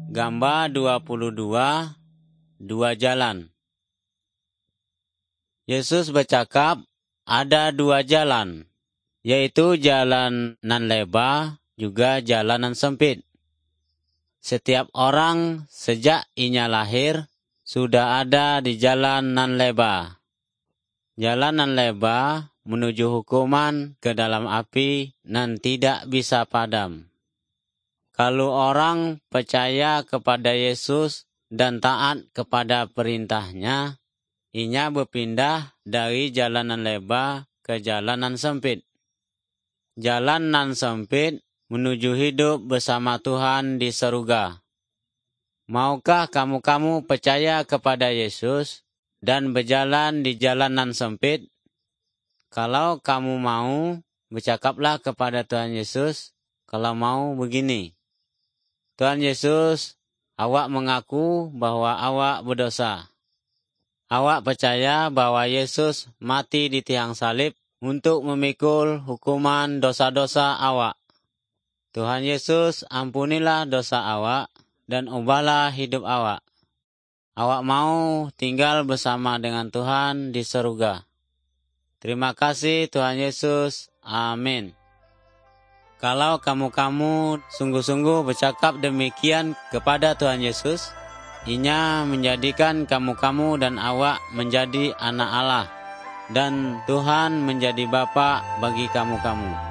Gambar 22, dua jalan. Yesus bercakap, ada dua jalan, yaitu jalan nan lebar, juga jalan nan sempit. Setiap orang sejak inya lahir, sudah ada di jalan nan lebar. Jalan nan lebar menuju hukuman ke dalam api nan tidak bisa padam. Kalau orang percaya kepada Yesus dan taat kepada perintahnya, inya berpindah dari jalanan lebar ke jalanan sempit. Jalan nan sempit menuju hidup bersama Tuhan di surga. Maukah kamu percaya kepada Yesus dan berjalan di jalan nan sempit? Kalau kamu mau, bercakaplah kepada Tuhan Yesus. Kalau mau begini, Tuhan Yesus, awak mengaku bahwa awak berdosa. Awak percaya bahwa Yesus mati di tiang salib untuk memikul hukuman dosa-dosa awak. Tuhan Yesus, ampunilah dosa awak dan ubahlah hidup awak. Awak mau tinggal bersama dengan Tuhan di surga. Terima kasih Tuhan Yesus. Amin. Kalau kamu sungguh-sungguh bercakap demikian kepada Tuhan Yesus, inya menjadikan kamu dan awak menjadi anak Allah, dan Tuhan menjadi Bapa bagi kamu.